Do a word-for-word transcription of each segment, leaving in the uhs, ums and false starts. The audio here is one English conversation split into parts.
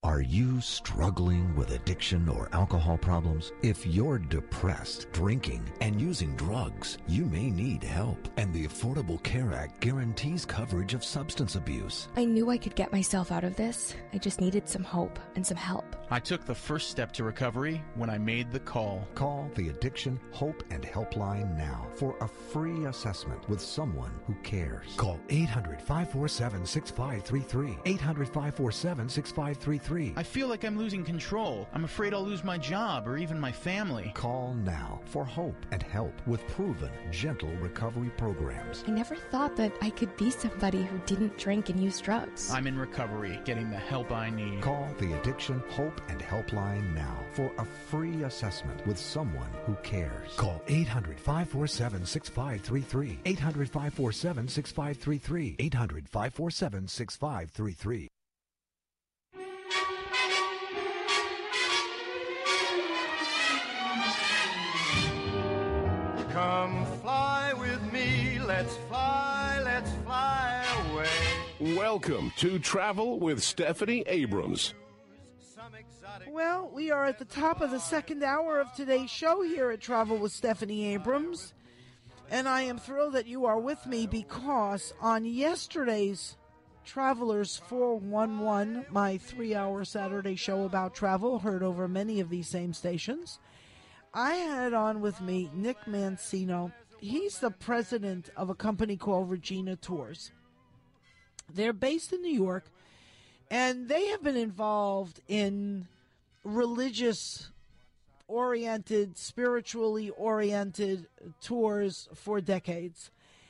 Are you struggling with addiction or alcohol problems? If you're depressed, drinking, and using drugs, you may need help. And the Affordable Care Act guarantees coverage of substance abuse. I knew I could get myself out of this. I just needed some hope and some help. I took the first step to recovery when I made the call. Call the Addiction Hope and Helpline now for a free assessment with someone who cares. Call eight hundred, five four seven, six five three three. eight hundred, five four seven, six five three three. I feel like I'm losing control. I'm afraid I'll lose my job or even my family. Call now for hope and help with proven, gentle recovery programs. I never thought that I could be somebody who didn't drink and use drugs. I'm in recovery, getting the help I need. Call the Addiction Hope and Helpline now for a free assessment with someone who cares. Call eight hundred, five four seven, six five three three. eight hundred, five four seven, six five three three. eight hundred, five four seven, six five three three. Come fly with me, let's fly, let's fly away. Welcome to Travel with Stephanie Abrams. Well, we are at the top of the second hour of today's show here at Travel with Stephanie Abrams. And I am thrilled that you are with me because on yesterday's Travelers four one one, my three-hour Saturday show about travel, heard over many of these same stations, I had on with me Nick Mancino. He's the president of a company called Regina Tours. They're based in New York, and they have been involved in religious-oriented, spiritually-oriented tours for decades.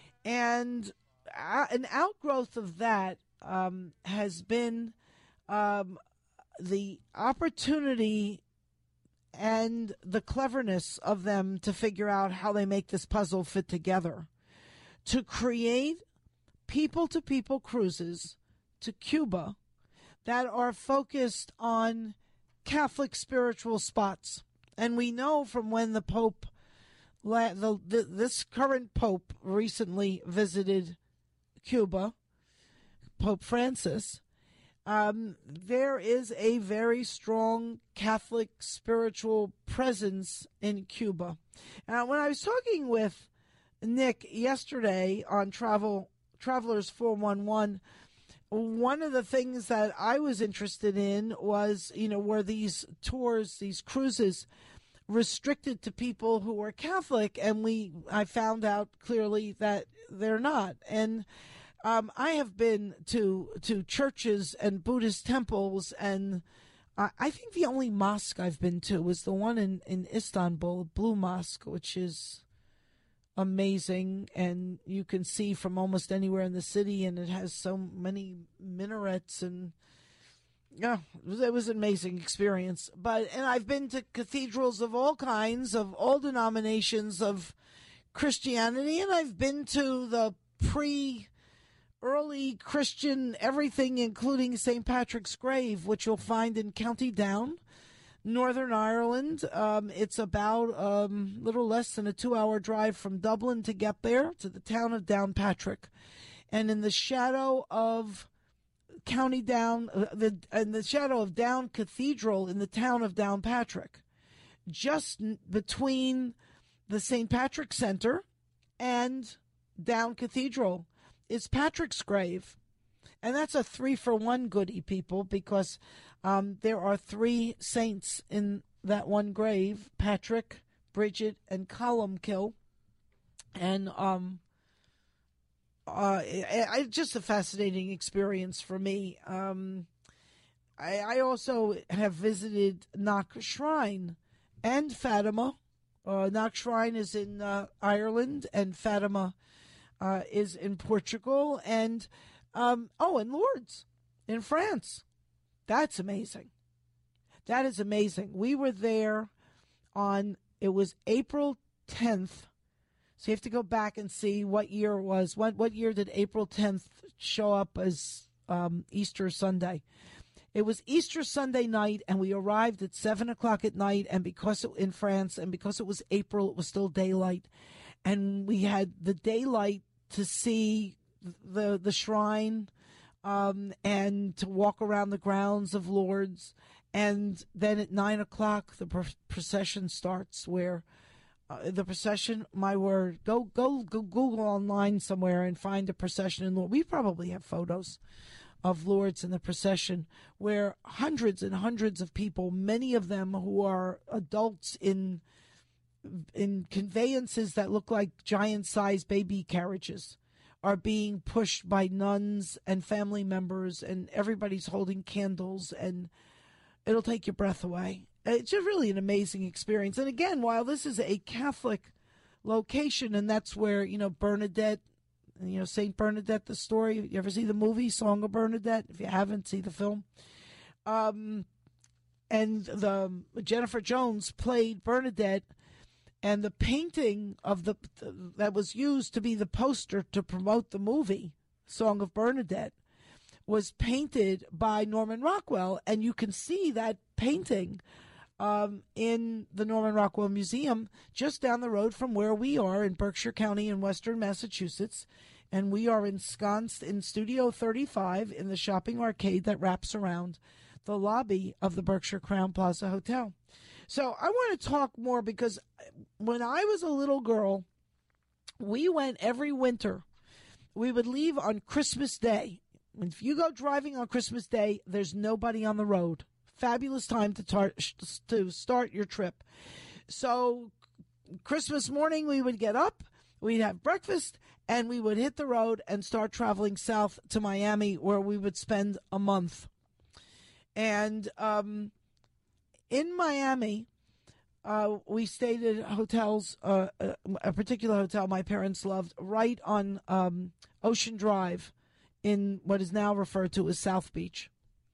And an outgrowth of that um, has been um, the opportunity and the cleverness of them to figure out how they make this puzzle fit together, to create people-to-people cruises to Cuba that are focused on Catholic spiritual spots. And we know from when the Pope, the, the, this current Pope recently visited Cuba, Pope Francis, Um, there is a very strong Catholic spiritual presence in Cuba. Uh, when I was talking with Nick yesterday on Travel Travelers four one one, one of the things that I was interested in was, you know, were these tours, these cruises, restricted to people who are Catholic? And we, I found out clearly that they're not. And Um, I have been to to churches and Buddhist temples, and uh, I think the only mosque I've been to was the one in, in Istanbul, Blue Mosque, which is amazing, and you can see from almost anywhere in the city, and it has so many minarets, and yeah, it was, it was an amazing experience. But and I've been to cathedrals of all kinds, of all denominations of Christianity, and I've been to the pre early Christian everything, including Saint Patrick's Grave, which you'll find in County Down, Northern Ireland. Um, it's about a um, little less than a two-hour drive from Dublin to get there, to the town of Downpatrick. And in the shadow of County Down, uh, the, in the shadow of Down Cathedral in the town of Downpatrick, just n- between the Saint Patrick Center and Down Cathedral, is Patrick's Grave. And that's a three-for-one goodie, people, because um, there are three saints in that one grave, Patrick, Bridget, and Columkill. And um, uh, it, it, just a fascinating experience for me. Um, I, I also have visited Knock Shrine and Fatima. Uh, Knock Shrine is in uh, Ireland, and Fatima Uh, is in Portugal, and um, oh, and Lourdes in France. That's amazing. That is amazing. We were there on, it was April tenth. So you have to go back and see what year it was. What what year did April tenth show up as um, Easter Sunday? It was Easter Sunday night, and we arrived at seven o'clock at night, and because it, in France, and because it was April, it was still daylight. And we had the daylight to see the the shrine um, and to walk around the grounds of Lourdes. And then at nine o'clock, the pr- procession starts, where uh, the procession, my word, go, go go Google online somewhere and find a procession in Lourdes. We probably have photos of Lourdes in the procession, where hundreds and hundreds of people, many of them who are adults in in conveyances that look like giant-sized baby carriages, are being pushed by nuns and family members, and everybody's holding candles, and it'll take your breath away. It's just really an amazing experience. And again, while this is a Catholic location, and that's where, you know, Bernadette, you know, Saint Bernadette, the story. You ever see the movie Song of Bernadette? If you haven't, see the film. Um, and the Jennifer Jones played Bernadette, and the painting of the that was used to be the poster to promote the movie Song of Bernadette was painted by Norman Rockwell, and you can see that painting um, in the Norman Rockwell Museum just down the road from where we are in Berkshire County in western Massachusetts. And we are ensconced in Studio thirty-five in the shopping arcade that wraps around the lobby of the Berkshire Crowne Plaza Hotel. So I want to talk more, because when I was a little girl, we went every winter. We would leave on Christmas Day. If you go driving on Christmas Day, there's nobody on the road. Fabulous time to, tar- to start your trip. So Christmas morning, we would get up, we'd have breakfast, and we would hit the road and start traveling south to Miami, where we would spend a month. And um, in Miami, uh, we stayed at hotels, uh, a particular hotel my parents loved, right on um, Ocean Drive, in what is now referred to as South Beach.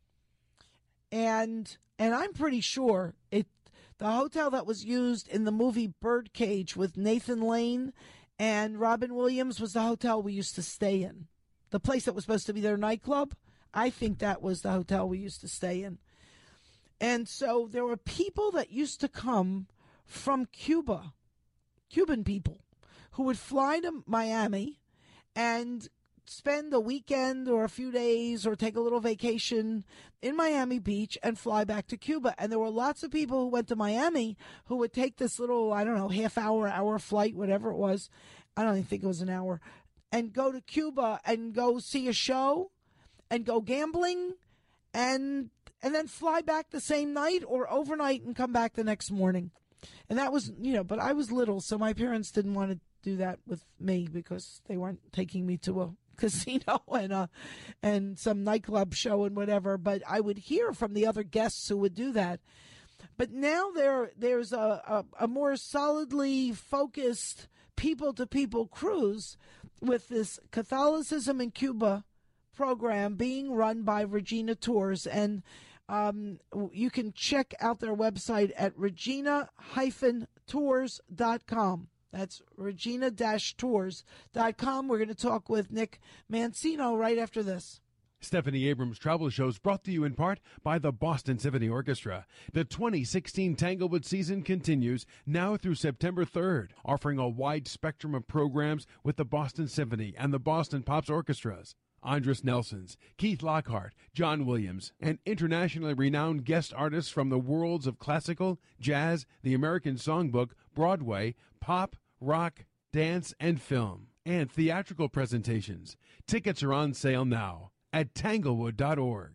And and I'm pretty sure it the hotel that was used in the movie Birdcage with Nathan Lane and Robin Williams was the hotel we used to stay in. The place that was supposed to be their nightclub, I think that was the hotel we used to stay in. And so there were people that used to come from Cuba, Cuban people, who would fly to Miami and spend a weekend or a few days or take a little vacation in Miami Beach and fly back to Cuba. And there were lots of people who went to Miami who would take this little, I don't know, half hour, hour flight, whatever it was. I don't even think it was an hour, and go to Cuba and go see a show and go gambling and and then fly back the same night or overnight and come back the next morning. And that was, you know, but I was little, so my parents didn't want to do that with me because they weren't taking me to a casino and uh and some nightclub show and whatever. But I would hear from the other guests who would do that. But now there there's a, a, a more solidly focused people-to-people cruise with this Catholicism in Cuba program being run by Regina Tours. And um, you can check out their website at regina dash tours dot com. That's regina dash tours dot com. We're going to talk with Nick Mancino right after this. Stephanie Abrams Travel Show is brought to you in part by the Boston Symphony Orchestra. The twenty sixteen Tanglewood season continues now through September third, offering a wide spectrum of programs with the Boston Symphony and the Boston Pops Orchestras. Andris Nelsons, Keith Lockhart, John Williams, and internationally renowned guest artists from the worlds of classical, jazz, the American Songbook, Broadway, pop, rock, dance, and film, and theatrical presentations. Tickets are on sale now at tanglewood dot org.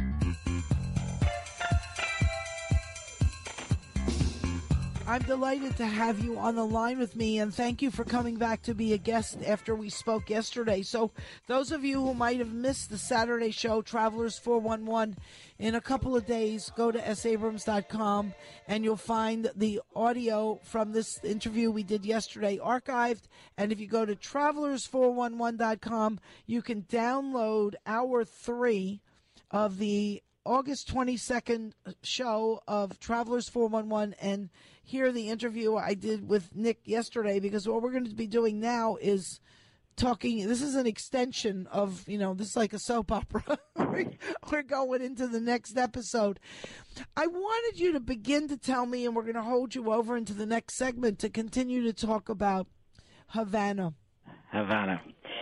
I'm delighted to have you on the line with me, and thank you for coming back to be a guest after we spoke yesterday. So those of you who might have missed the Saturday show, Travelers four one one, in a couple of days, go to s abrams dot com, and you'll find the audio from this interview we did yesterday archived. And if you go to travelers four one one dot com, you can download hour three of the August twenty-second show of Travelers four one one and hear the interview I did with Nick yesterday, because what we're going to be doing now is talking. This is an extension of, you know, this is like a soap opera. We're going into the next episode. I wanted you to begin to tell me, and we're going to hold you over into the next segment to continue to talk about Havana. Havana.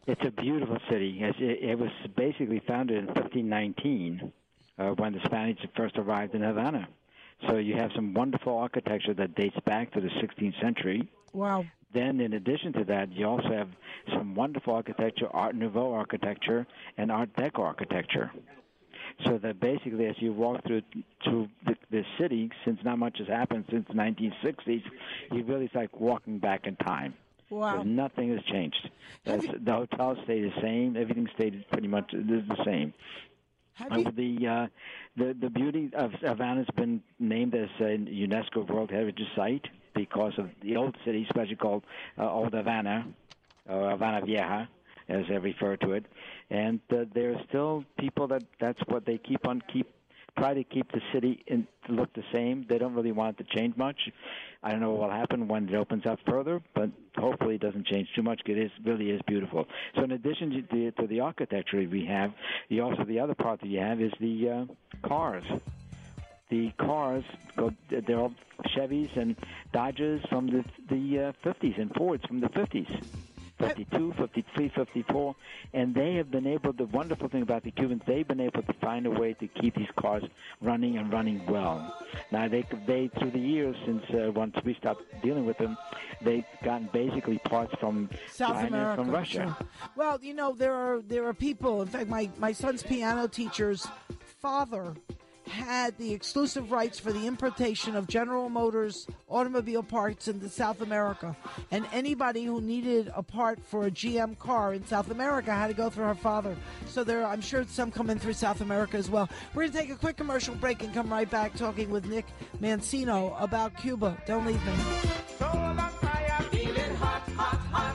It's a beautiful city. It, it was basically founded in fifteen nineteen uh, when the Spanish first arrived in Havana. So you have some wonderful architecture that dates back to the sixteenth century. Wow. Then, in addition to that, you also have some wonderful architecture, Art Nouveau architecture, and Art Deco architecture. So that basically, as you walk through through the, the city, since not much has happened since the nineteen sixties, you really it's like walking back in time. Wow. Nothing has changed. That's, you, the hotels stay the same. Everything stayed pretty much the same. Have you, uh, the, uh, the the beauty of Havana has been named as a UNESCO World Heritage Site because of the old city, especially called uh, Old Havana, or Havana Vieja, as they refer to it. And uh, there are still people that that's what they keep on keep try to keep the city in, to look the same. They don't really want it to change much. I don't know what will happen when it opens up further, but hopefully it doesn't change too much. It is really is beautiful. So in addition to the, to the architecture we have, you also the other part that you have is the uh, cars. The cars go; they're all Chevys and Dodges from the the uh, fifties and Fords from the fifties. fifty-two, fifty-three, fifty-four, and they have been able, the wonderful thing about the Cubans, they've been able to find a way to keep these cars running and running well. Now, they, they through the years, since uh, once we stopped dealing with them, they've gotten basically parts from South China America, and from Russia. Sure. Well, you know, there are there are people, in fact, my, my son's piano teacher's father had the exclusive rights for the importation of General Motors automobile parts into South America. And anybody who needed a part for a G M car in South America had to go through her father. So there, I'm sure some come in through South America as well. We're going to take a quick commercial break and come right back talking with Nick Mancino about Cuba. Don't leave me. So on fire, feeling hot, hot, hot.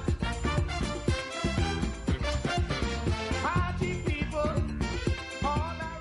Party people, all around me.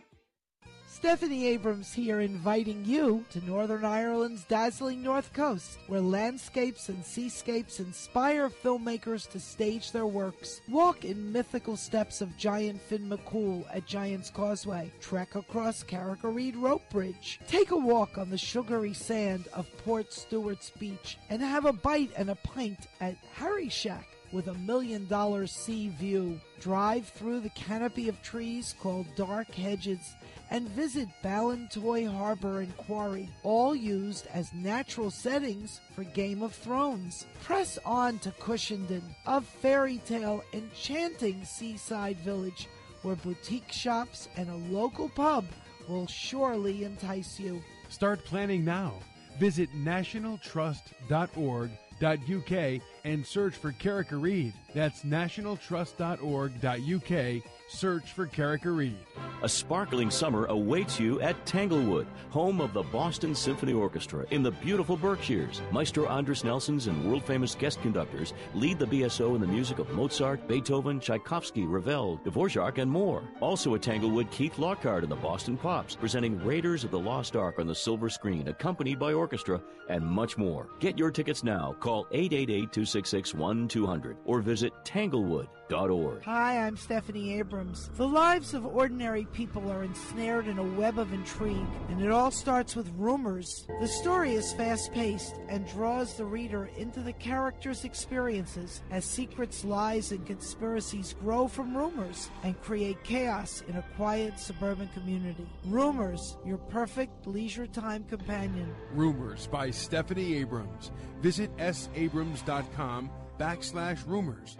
Stephanie Abrams here, inviting you to Northern Ireland's dazzling North Coast, where landscapes and seascapes inspire filmmakers to stage their works. Walk in mythical steps of Giant Finn McCool at Giant's Causeway. Trek across Carrick-a-Reed Rope Bridge. Take a walk on the sugary sand of Port Stewart's Beach, and have a bite and a pint at Harry Shack with a million dollar sea view. Drive through the canopy of trees called Dark Hedges and visit Ballantoy Harbor and Quarry, all used as natural settings for Game of Thrones. Press on to Cushenden, a fairy tale enchanting seaside village where boutique shops and a local pub will surely entice you. Start planning now. Visit national trust dot org dot U K and search for Carrick-a-Reed. That's national trust dot org dot U K. Search for Carrick-a-Reed. A sparkling summer awaits you at Tanglewood, home of the Boston Symphony Orchestra in the beautiful Berkshires. Maestro Andres Nelson's and world-famous guest conductors lead the B S O in the music of Mozart, Beethoven, Tchaikovsky, Ravel, Dvorak, and more. Also at Tanglewood, Keith Lockhart and the Boston Pops, presenting Raiders of the Lost Ark on the silver screen, accompanied by orchestra, and much more. Get your tickets now. Call eight eight eight, two six six, one two zero zero or visit tanglewood dot org. Hi, I'm Stephanie Abrams. The lives of ordinary people are ensnared in a web of intrigue, and it all starts with rumors. The story is fast-paced and draws the reader into the characters' experiences as secrets, lies, and conspiracies grow from rumors and create chaos in a quiet suburban community. Rumors, your perfect leisure time companion. Rumors by Stephanie Abrams. Visit s abrams dot com backslash rumors.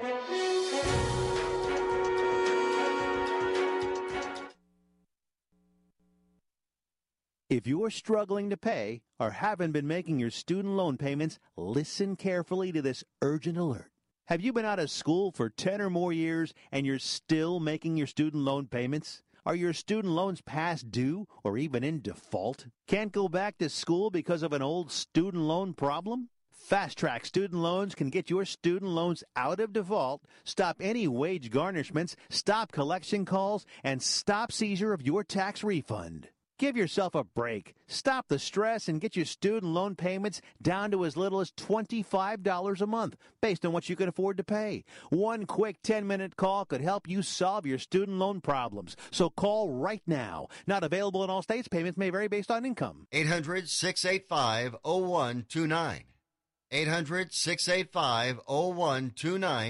If you're struggling to pay or haven't been making your student loan payments, listen carefully to this urgent alert. Have you been out of school for ten or more years and you're still making your student loan payments? Are your student loans past due or even in default? Can't go back to school because of an old student loan problem? Fast Track Student Loans can get your student loans out of default, stop any wage garnishments, stop collection calls, and stop seizure of your tax refund. Give yourself a break. Stop the stress and get your student loan payments down to as little as twenty-five dollars a month, based on what you can afford to pay. One quick ten-minute call could help you solve your student loan problems. So call right now. Not available in all states. Payments may vary based on income. eight hundred, six eight five, oh one two nine. eight hundred, six eight five, oh one two nine.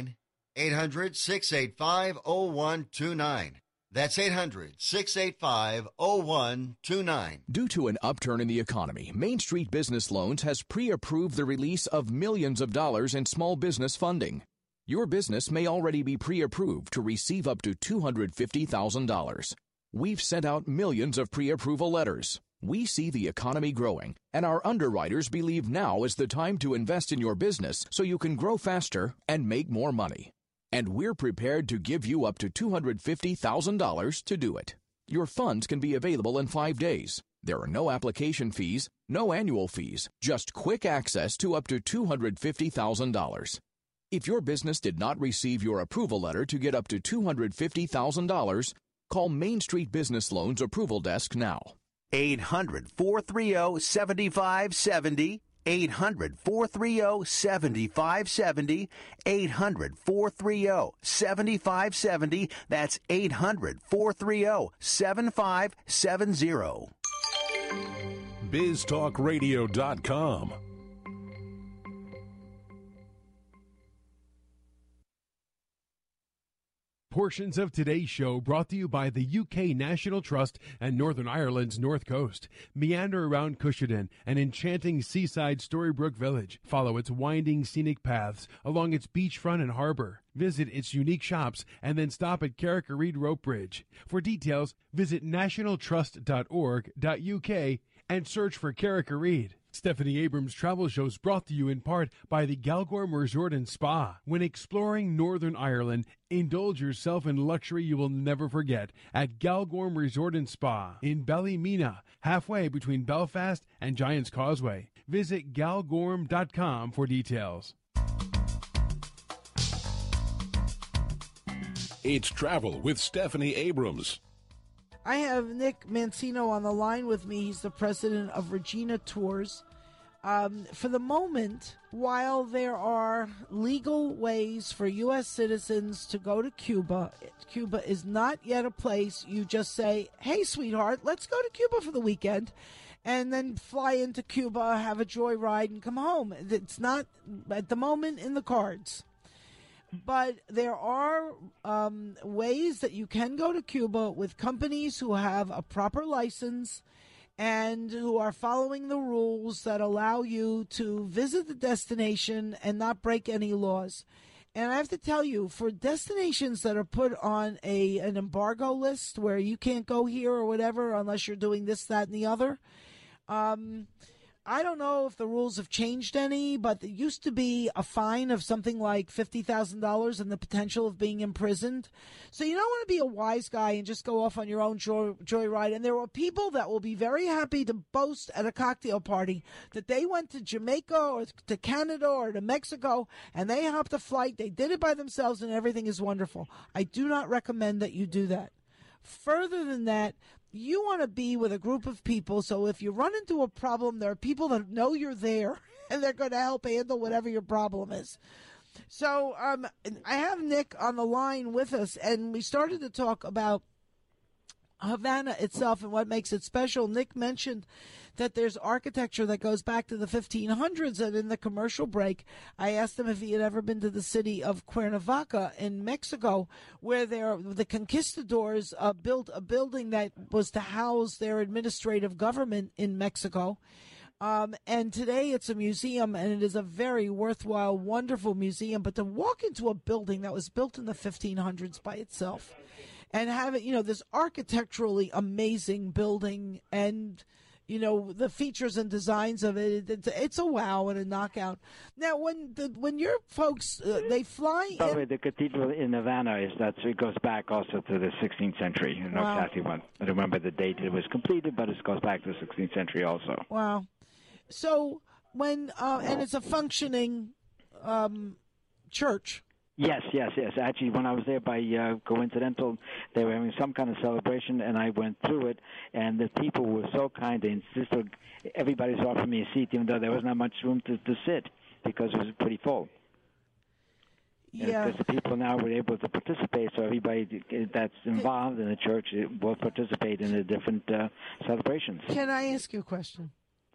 eight hundred, six eight five, oh one two nine. That's eight hundred, six eight five, oh one two nine. Due to an upturn in the economy, Main Street Business Loans has pre-approved the release of millions of dollars in small business funding. Your business may already be pre-approved to receive up to two hundred fifty thousand dollars. We've sent out millions of pre-approval letters. We see the economy growing, and our underwriters believe now is the time to invest in your business so you can grow faster and make more money. And we're prepared to give you up to two hundred fifty thousand dollars to do it. Your funds can be available in five days. There are no application fees, no annual fees, just quick access to up to two hundred fifty thousand dollars. If your business did not receive your approval letter to get up to two hundred fifty thousand dollars, call Main Street Business Loans Approval Desk now. eight hundred, four three zero, seven five seven zero. eight hundred, four three zero, seven five seven zero. eight hundred, four three zero, seven five seven zero. That's eight hundred, four three zero, seven five seven zero. biz talk radio dot com. Portions of today's show brought to you by the U K National Trust and Northern Ireland's North Coast. Meander around Cushenden, an enchanting seaside Storybrooke village. Follow its winding scenic paths along its beachfront and harbor. Visit its unique shops and then stop at Carrick-a-Reed Rope Bridge. For details, visit national trust dot org dot U K and search for Carrick-a-Reed. Stephanie Abrams Travel Show is brought to you in part by the Galgorm Resort and Spa. When exploring Northern Ireland, indulge yourself in luxury you will never forget at Galgorm Resort and Spa in Ballymena, halfway between Belfast and Giant's Causeway. Visit galgorm dot com for details. It's Travel with Stephanie Abrams. I have Nick Mancino on the line with me. He's the president of Regina Tours. Um, for the moment, while there are legal ways for U S citizens to go to Cuba, Cuba is not yet a place you just say, hey, sweetheart, let's go to Cuba for the weekend, and then fly into Cuba, have a joyride, and come home. It's not, at the moment, in the cards. But there are um, ways that you can go to Cuba with companies who have a proper license and who are following the rules that allow you to visit the destination and not break any laws. And I have to tell you, for destinations that are put on a an embargo list where you can't go here or whatever unless you're doing this, that, and the other, um, I don't know if the rules have changed any, but there used to be a fine of something like fifty thousand dollars and the potential of being imprisoned. So you don't want to be a wise guy and just go off on your own joy, joyride. And there are people that will be very happy to boast at a cocktail party that they went to Jamaica or to Canada or to Mexico and they hopped a flight. They did it by themselves and everything is wonderful. I do not recommend that you do that. Further than that, you want to be with a group of people, so if you run into a problem, there are people that know you're there, and they're going to help handle whatever your problem is. So um, I have Nick on the line with us, and we started to talk about Havana itself and what makes it special. Nick mentioned that there's architecture that goes back to the fifteen hundreds, and in the commercial break, I asked him if he had ever been to the city of Cuernavaca in Mexico, where there, the conquistadors uh, built a building that was to house their administrative government in Mexico. Um, and today it's a museum, and it is a very worthwhile, wonderful museum. But to walk into a building that was built in the fifteen hundreds by itself and have it, you know, this architecturally amazing building and, you know, the features and designs of it, it's, it's a wow and a knockout. Now, when the, when your folks, uh, they fly By the in... way, the cathedral in Havana, is that it goes back also to the sixteenth century. I don't know Wow. exactly when. I don't remember the date it was completed, but it goes back to the sixteenth century also. Wow. So when, uh, and it's a functioning um, church. Yes, yes, yes. Actually, when I was there by uh, coincidental, they were having some kind of celebration, and I went through it, and the people were so kind. They insisted everybody's offering me a seat, even though there was not much room to, to sit because it was pretty full. Yeah. Because the people now were able to participate, so everybody that's involved in the church will participate in the different uh, celebrations. Can I ask you a question?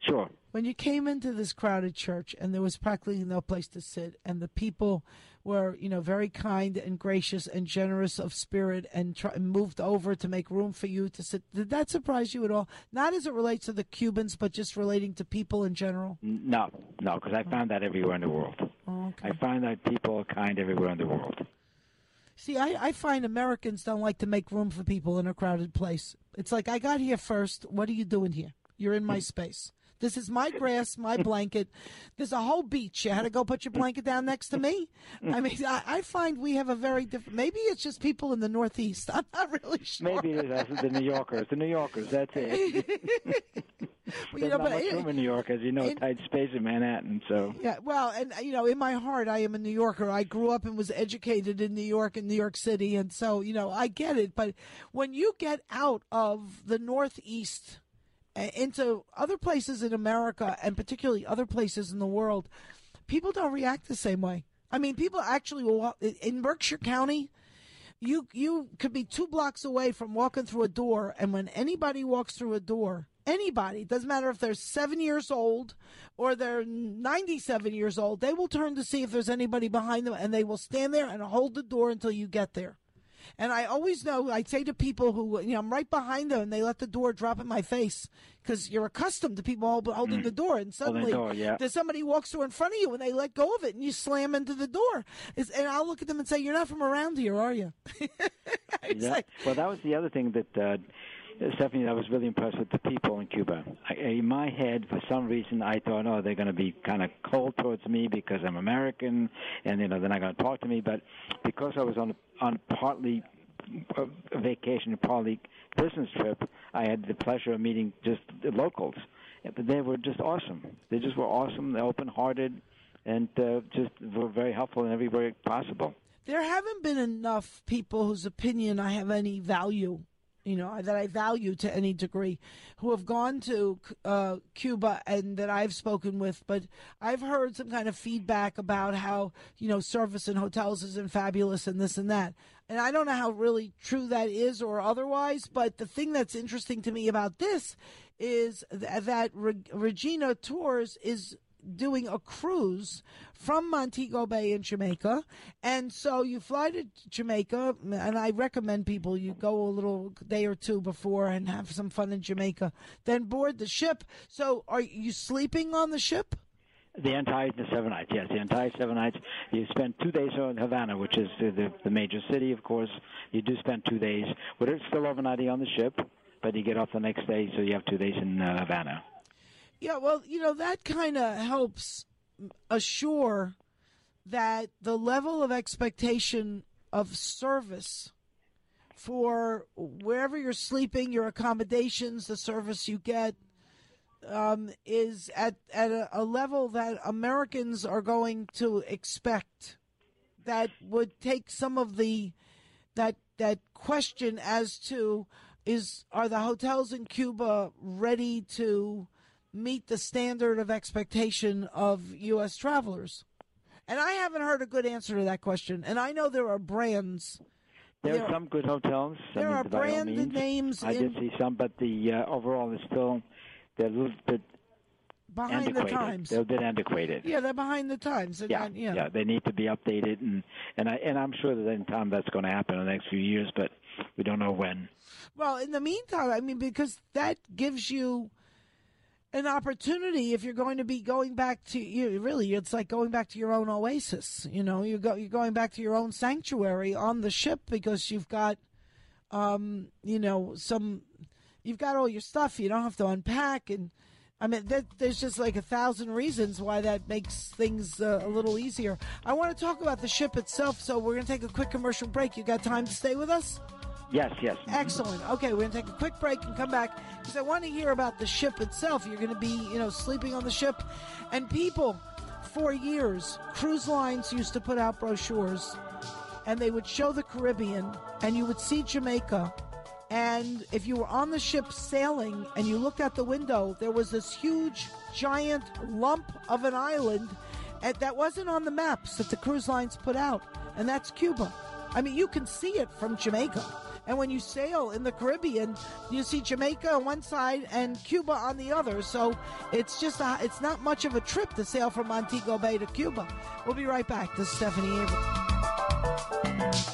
Sure. When you came into this crowded church and there was practically no place to sit, and the people were, you know, very kind and gracious and generous of spirit and, try, and moved over to make room for you to sit, did that surprise you at all? Not as it relates to the Cubans, but just relating to people in general? No, no, because I found that everywhere in the world. Oh, okay. I find that people are kind everywhere in the world. See, I, I find Americans don't like to make room for people in a crowded place. It's like, I got here first. What are you doing here? You're in my space. This is my grass, my blanket. There's a whole beach. You had to go put your blanket down next to me? I mean, I, I find we have a very different... Maybe it's just people in the Northeast. I'm not really sure. Maybe it is the New Yorkers. The New Yorkers, that's it. Well, There's you know, not but much it- room in New York, as you know, it- tight space in Manhattan, so... Yeah, well, and, you know, in my heart, I am a New Yorker. I grew up and was educated in New York and New York City, and so, you know, I get it. But when you get out of the Northeast uh, into other places in America, and particularly other places in the world, people don't react the same way. I mean, people actually will walk, in Berkshire County, you you could be two blocks away from walking through a door, and when anybody walks through a door, anybody, it doesn't matter if they're seven years old or they're ninety-seven years old, they will turn to see if there's anybody behind them, and they will stand there and hold the door until you get there. And I always know, I say to people who, you know, I'm right behind them, and they let the door drop in my face because you're accustomed to people hold, holding mm. the door, and suddenly door, yeah. there's somebody walks through in front of you, and they let go of it, and you slam into the door. It's, and I'll look at them and say, "You're not from around here, are you?" Yeah. like, well, that was the other thing that, uh, Stephanie, I was really impressed with the people in Cuba. I, in my head, for some reason, I thought, oh, they're going to be kind of cold towards me because I'm American, and, you know, they're not going to talk to me. But because I was on a, on partly a vacation, partly business trip, I had the pleasure of meeting just the locals. But they were just awesome. They just were awesome, they're open-hearted, and uh, just were very helpful in every way possible. There haven't been enough people whose opinion I have any value, you know, that I value to any degree, who have gone to uh, Cuba and that I've spoken with. But I've heard some kind of feedback about how, you know, service in hotels isn't fabulous and this and that. And I don't know how really true that is or otherwise. But the thing that's interesting to me about this is th- that Re- Regina Tours is doing a cruise from Montego Bay in Jamaica, and so you fly to Jamaica, and I recommend people you go a little day or two before and have some fun in Jamaica, then board the ship. So are you sleeping on the ship? The entire the seven nights, yes, the entire seven nights. You spend two days in Havana, which is the, the major city, of course. You do spend two days. We're still overnighting on the ship, but you get off the next day, so you have two days in uh, Havana. Yeah, well, you know, that kind of helps assure that the level of expectation of service for wherever you're sleeping, your accommodations, the service you get, um, is at, at a, a level that Americans are going to expect, that would take some of the that that question as to is are the hotels in Cuba ready to meet the standard of expectation of U S travelers? And I haven't heard a good answer to that question. And I know there are brands. There, there are some good hotels. There I mean, are by all branded means. names. I in, did see some, but the uh, overall is still they're a little bit behind antiquated. the times. They're a bit antiquated. Yeah, they're behind the times. And, Yeah, and, yeah, yeah, they need to be updated, and and I and I'm sure that in time that's going to happen in the next few years, but we don't know when. Well, in the meantime, I mean, because that gives you an opportunity if you're going to be going back to you. Really, it's like going back to your own oasis. You know, you go you're going back to your own sanctuary on the ship because you've got, um, you know, some, you've got all your stuff. You don't have to unpack, and I mean, that, there's just like a thousand reasons why that makes things uh, a little easier. I want to talk about the ship itself, so we're going to take a quick commercial break. You got time to stay with us? Yes, yes. Excellent. Okay, we're going to take a quick break and come back because I want to hear about the ship itself. You're going to be, you know, sleeping on the ship. And people, for years, cruise lines used to put out brochures, and they would show the Caribbean, and you would see Jamaica. And if you were on the ship sailing and you looked out the window, there was this huge, giant lump of an island that wasn't on the maps that the cruise lines put out, and that's Cuba. I mean, you can see it from Jamaica. And when you sail in the Caribbean, you see Jamaica on one side and Cuba on the other. So it's just a, it's not much of a trip to sail from Montego Bay to Cuba. We'll be right back. This is Stephanie Abrams.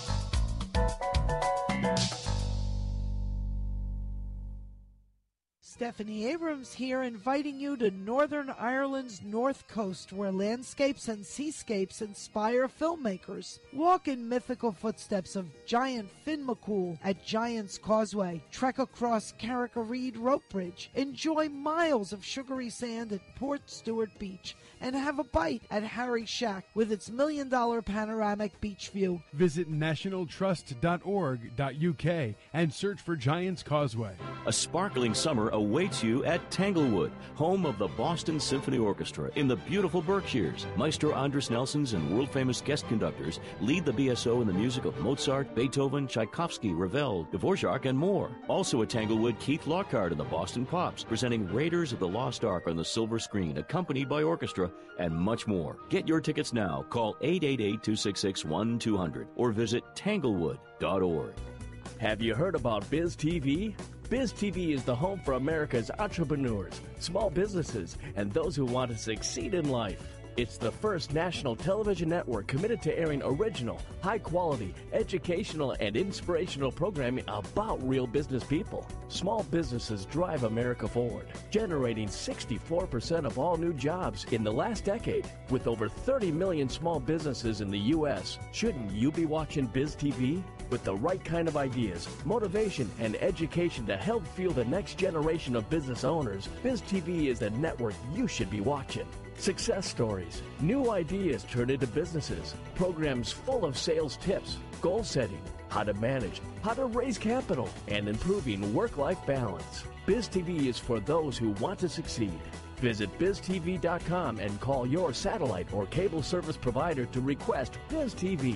Stephanie Abrams here, inviting you to Northern Ireland's North Coast, where landscapes and seascapes inspire filmmakers. Walk in mythical footsteps of giant Finn McCool at Giant's Causeway. Trek across Carrick-a-Reed Rope Bridge. Enjoy miles of sugary sand at Port Stewart Beach. And have a bite at Harry's Shack with its million-dollar panoramic beach view. Visit national trust dot org dot U K and search for Giant's Causeway. A sparkling summer awaits you at Tanglewood, home of the Boston Symphony Orchestra in the beautiful Berkshires. Maestro Andres Nelsons and world-famous guest conductors lead the B S O in the music of Mozart, Beethoven, Tchaikovsky, Ravel, Dvorak, and more. Also at Tanglewood, Keith Lockhart and the Boston Pops, presenting Raiders of the Lost Ark on the silver screen, accompanied by orchestra, and much more. Get your tickets now. Call eight eight eight, two six six, one two zero zero or visit tanglewood dot org. Have you heard about Biz T V? Biz T V is the home for America's entrepreneurs, small businesses, and those who want to succeed in life. It's the first national television network committed to airing original, high-quality, educational, and inspirational programming about real business people. Small businesses drive America forward, generating sixty-four percent of all new jobs in the last decade. With over thirty million small businesses in the U S, shouldn't you be watching Biz T V? With the right kind of ideas, motivation, and education to help fuel the next generation of business owners, Biz T V is the network you should be watching. Success stories, new ideas turned into businesses, programs full of sales tips, goal setting, how to manage, how to raise capital, and improving work-life balance. Biz T V is for those who want to succeed. Visit biz t v dot com and call your satellite or cable service provider to request Biz T V.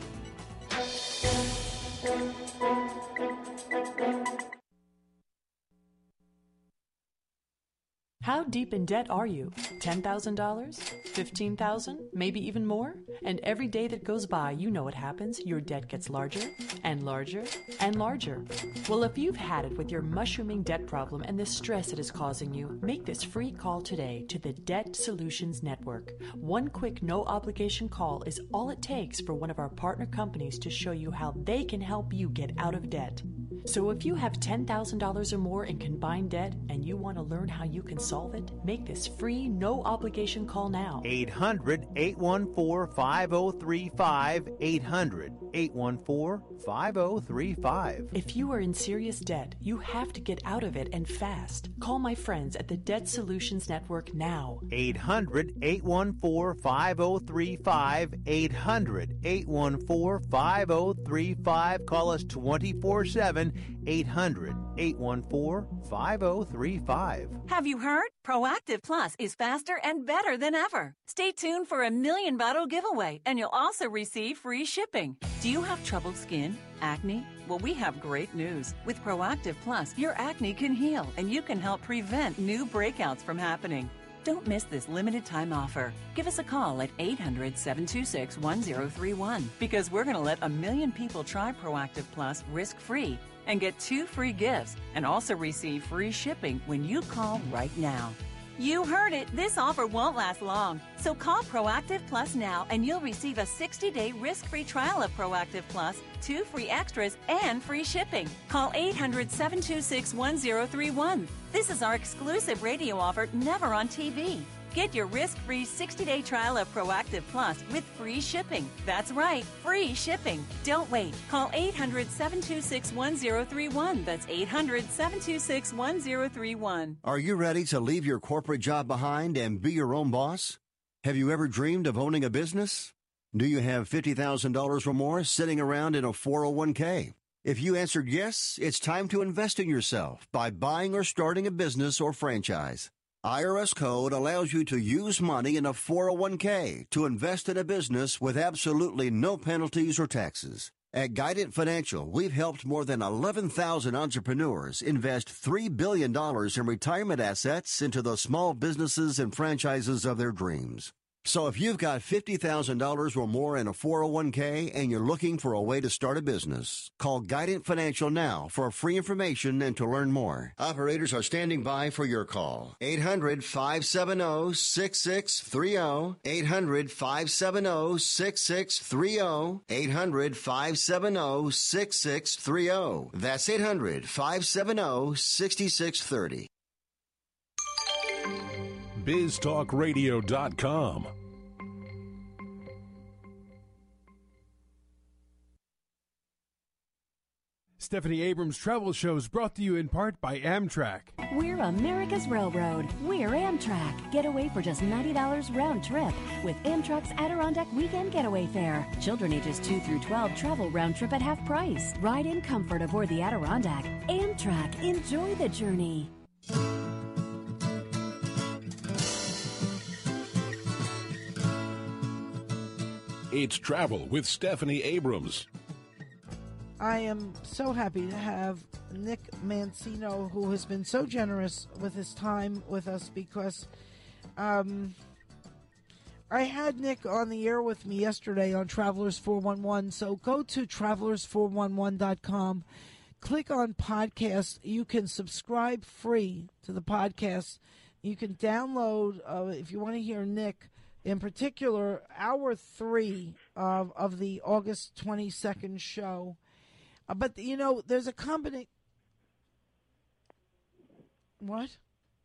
How deep in debt are you? ten thousand dollars? fifteen thousand dollars? Maybe even more? And every day that goes by, you know what happens. Your debt gets larger and larger and larger. Well, if you've had it with your mushrooming debt problem and the stress it is causing you, make this free call today to the Debt Solutions Network. One quick, no-obligation call is all it takes for one of our partner companies to show you how they can help you get out of debt. So if you have ten thousand dollars or more in combined debt and you want to learn how you can solve it, make this free, no-obligation call now. eight hundred, eight one four, five oh three five. eight hundred, eight one four, five oh three five. If you are in serious debt, you have to get out of it and fast. Call my friends at the Debt Solutions Network now. eight hundred, eight one four, five oh three five. eight hundred, eight one four, five oh three five. Call us twenty-four seven. eight hundred, eight one four, five oh three five. Have you heard? Proactive Plus is faster and better than ever. Stay tuned for a million bottle giveaway, and you'll also receive free shipping. Do you have troubled skin? Acne? Well, we have great news. With Proactive Plus, your acne can heal, and you can help prevent new breakouts from happening. Don't miss this limited time offer. Give us a call at eight hundred, seven two six, one oh three one because we're going to let a million people try Proactive Plus risk-free and get two free gifts and also receive free shipping when you call right now. You heard it. This offer won't last long. So call Proactive Plus now and you'll receive a sixty-day risk-free trial of Proactive Plus, two free extras, and free shipping. Call eight hundred, seven two six, one oh three one. This is our exclusive radio offer, never on T V. Get your risk-free sixty-day trial of Proactive Plus with free shipping. That's right, free shipping. Don't wait. Call eight hundred, seven two six, one oh three one. That's eight hundred, seven two six, one oh three one. Are you ready to leave your corporate job behind and be your own boss? Have you ever dreamed of owning a business? Do you have fifty thousand dollars or more sitting around in a four oh one k? If you answered yes, it's time to invest in yourself by buying or starting a business or franchise. I R S Code allows you to use money in a four oh one k to invest in a business with absolutely no penalties or taxes. At Guidant Financial, we've helped more than eleven thousand entrepreneurs invest three billion dollars in retirement assets into the small businesses and franchises of their dreams. So if you've got fifty thousand dollars or more in a four oh one k and you're looking for a way to start a business, call Guidant Financial now for free information and to learn more. Operators are standing by for your call. eight hundred, five seven zero, six six three zero. eight hundred, five seven zero, six six three zero. eight hundred, five seven zero, six six three zero. That's eight hundred, five seven zero, six six three zero. biz talk radio dot com. Stephanie Abrams Travel Shows brought to you in part by Amtrak. We're America's Railroad. We're Amtrak. Get away for just ninety dollars round trip with Amtrak's Adirondack Weekend Getaway Fare. Children ages two through twelve travel round trip at half price. Ride in comfort aboard the Adirondack. Amtrak. Enjoy the journey. It's Travel with Stephanie Abrams. I am so happy to have Nick Mancino, who has been so generous with his time with us, because um, I had Nick on the air with me yesterday on Travelers four one one. So go to travelers four one one dot com, click on podcast. You can subscribe free to the podcast. You can download, uh, if you want to hear Nick, in particular, hour three of, of the August twenty-second show. Uh, but, you know, there's a combination. What?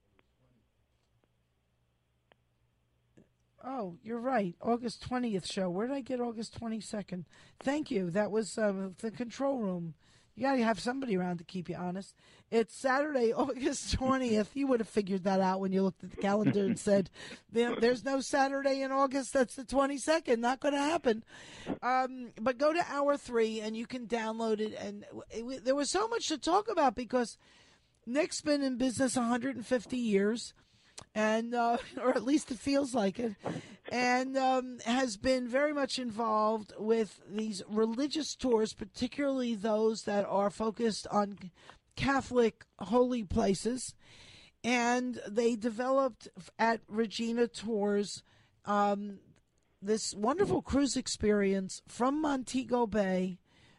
Oh, you're right. August twentieth show. Where did I get August twenty-second? Thank you. That was uh, the control room. You got to have somebody around to keep you honest. It's Saturday, August twentieth. You would have figured that out when you looked at the calendar and said, there, there's no Saturday in August. That's the twenty-second. Not going to happen. Um, but go to hour three, and you can download it. And it, it, there was so much to talk about because Nick's been in business one hundred fifty years. And uh, or at least it feels like it, and um, has been very much involved with these religious tours, particularly those that are focused on Catholic holy places. And they developed at Regina Tours um, this wonderful cruise experience from Montego Bay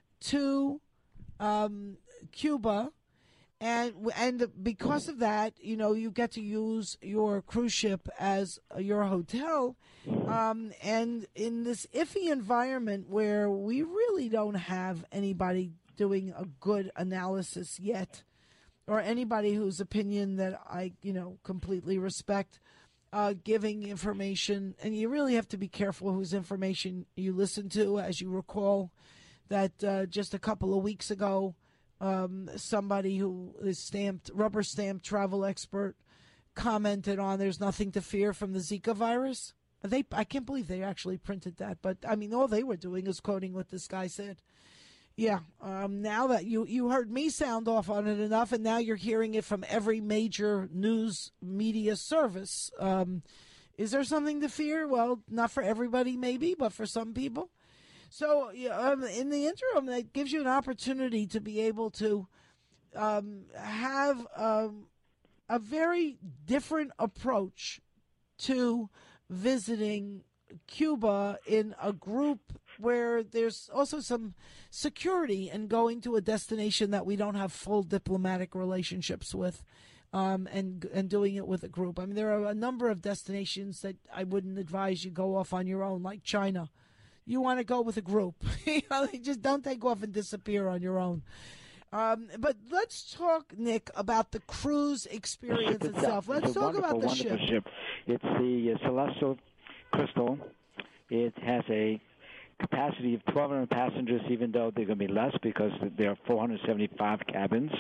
to um, Cuba. And and because of that, you know, you get to use your cruise ship as your hotel. Um, and in this iffy environment where we really don't have anybody doing a good analysis yet, or anybody whose opinion that I, you know, completely respect, uh, giving information. And you really have to be careful whose information you listen to. As you recall, that uh, just a couple of weeks ago, Um, somebody who is stamped, rubber stamped travel expert commented on there's nothing to fear from the Zika virus. They, I can't believe they actually printed that, but I mean, all they were doing is quoting what this guy said. Yeah, um, now that you, you heard me sound off on it enough, and now you're hearing it from every major news media service. Um, is there something to fear? Well, not for everybody, maybe, but for some people. So um, in the interim, that gives you an opportunity to be able to um, have um, a very different approach to visiting Cuba in a group where there's also some security, and going to a destination that we don't have full diplomatic relationships with, um, and and doing it with a group. I mean, there are a number of destinations that I wouldn't advise you go off on your own, like China. You want to go with a group. You know, just don't take off and disappear on your own. Um, but let's talk, Nick, about the cruise experience it's itself. A, let's talk about the wonderful ship. ship. It's the uh, Celestial Crystal. It has a capacity of twelve hundred passengers, even though they're going to be less because there are four hundred seventy-five cabins,